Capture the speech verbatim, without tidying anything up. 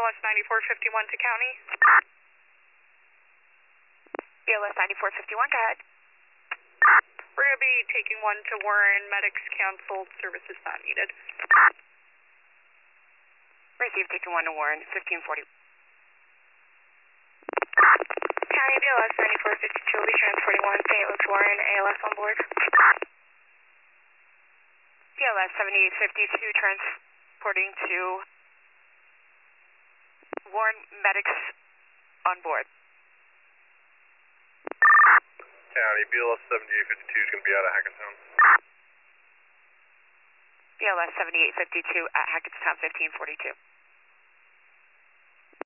L S ninety-four fifty-one to county. B L S ninety-four fifty-one, go ahead. We're going to be taking one to Warren. Medics canceled. Services not needed. Received, taking one to Warren, fifteen forty. County B L S ninety-four fifty-two will be transporting one Saint Luke's Warren, A L S on board. B L S seventy-eight fifty-two transporting to Warren, medics on board. County, B L S seventy-eight fifty-two is going to be out of Hackettstown. B L S seventy-eight fifty-two at Hackettstown, fifteen forty-two.